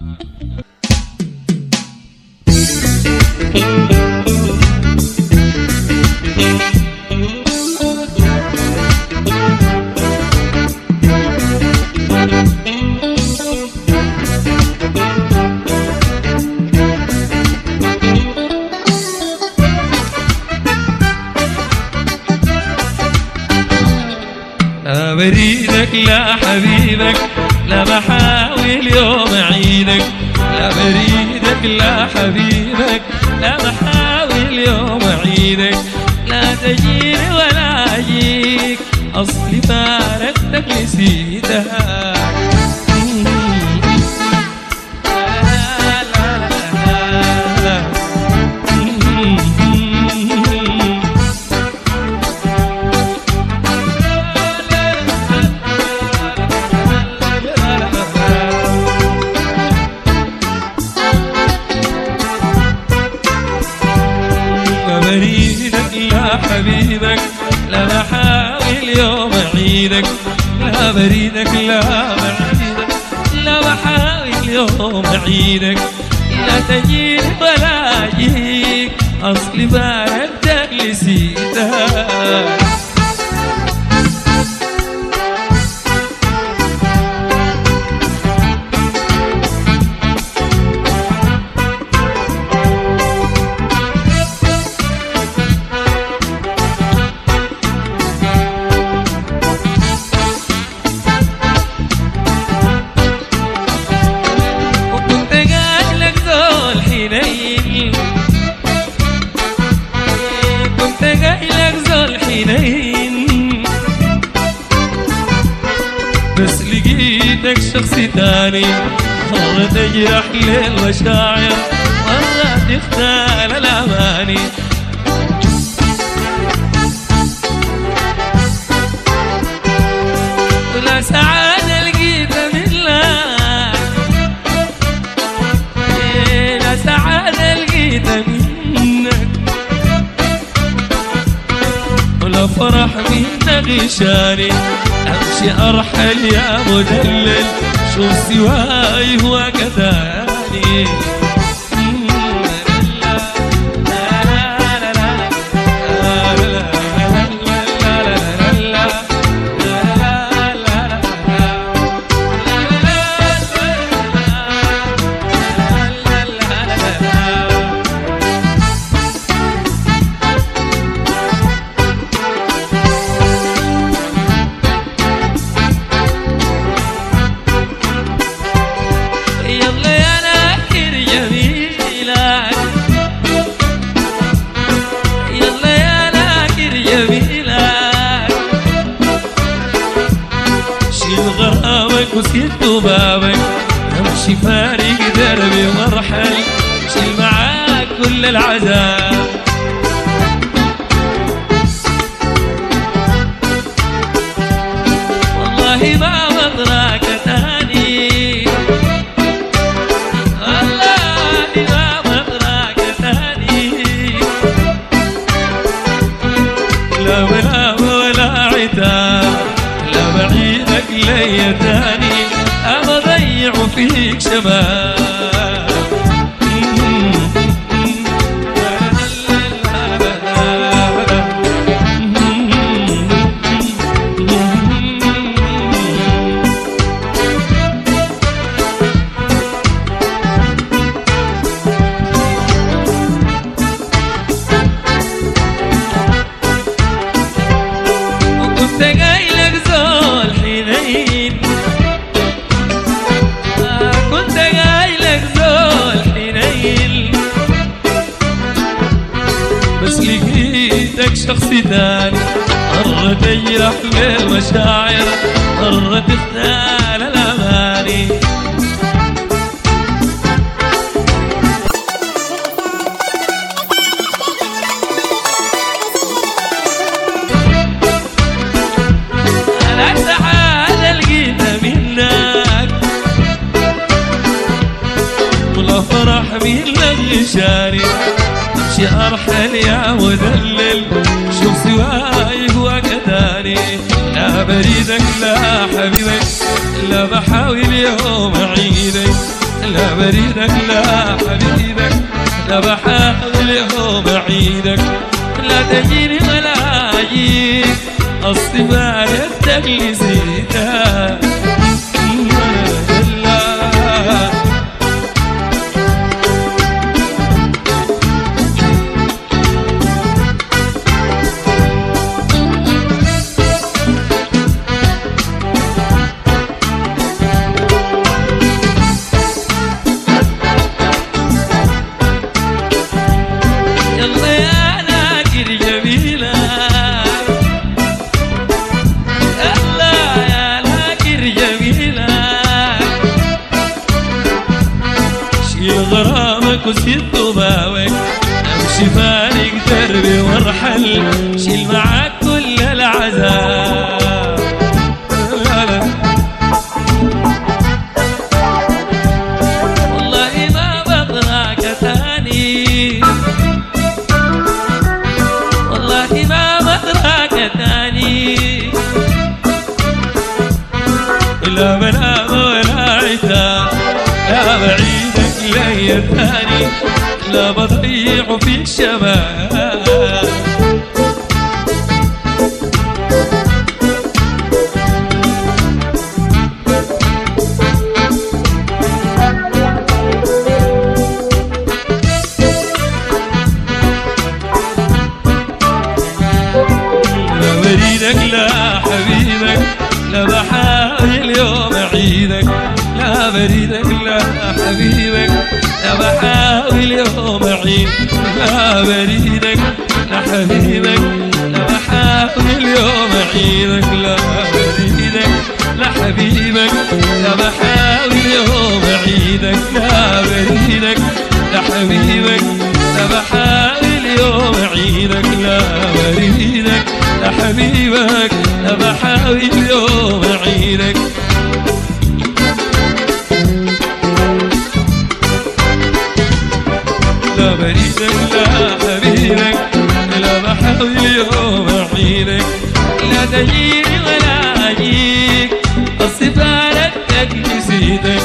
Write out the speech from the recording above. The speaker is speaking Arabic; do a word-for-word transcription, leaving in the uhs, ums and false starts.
لا بريدك لا حبيبك لا بحاول يوم أعيدك، لا بريدك لا حبيبك لا بحاول يوم أعيدك، لا تجيني ولا أجيك أصلي فارقتك نسيتك. حبيبك لا بحاول يوم أعيدك، لا بريدك لا بعيدك لا بحاول يوم أعيدك، لا تجيني ولا أجيك أصلي فارقتك نسيتك. بس لقيتك شخص تاني مرة تجرح للمشاعر مرة تختال الأماني، ولا سعادة لقيتها منك، لا سعادة لقيتها منك، ولا فرح منك غشاني أمشي أرحل يا مدلل شوف سواي هو كذاني. وسيت بابك امشي فارق دربي وارحل شيل معاك كل العذاب، والله ما بطراك تاني، والله ما بطراك تاني، لا ولا ولا عتاب لا بعيدك ليا تاني أضيع فيك شباب. وكنت قايلك زول حنين، كنت قايلك زول حنين، بس لقيتك شخص تاني مرة تجرح للمشاعر مرة تختال الأماني. لا سعادة لقيتها منك ولا فرح منك غشاني امشي ارحل يا مدلل شوف سواي هو كداني، لا بريدك لا حبيبك لا بحاول يوم اعيدك، لا بريدك لا حبيبك لا بحاول يوم أعيدك لا تجيني ولا أجيك أصلي بعرفتك نسيتك غرامك وزيد ضباوك امشي فارق دربي وارحل شيل معاك كل العذاب والله ما بطراك ثاني والله ما بطراك ثاني لا منام ولا عتاب لا بعيد لي الثاني لا بضيع في الشباب لا بريدك لا حبيبك لا بحاول يوم أعيدك لا بريدك لا حبيبك لا بحاول يوم أعيد لا بريدك لا حبيبك لا بحاول يوم أعيدك لا بريدك لا حبيبك لا بحاول يوم أعيدك لا بريدك لا حبيبك لا بحاول يوم أعيدك لا بريدك لا حبيبك لا بحاول يوم أعيدك لا بريدك لا حبيبك لا بحاول يوم أعيدك لا تجيني ولا أجيك أصفى لك نسيتك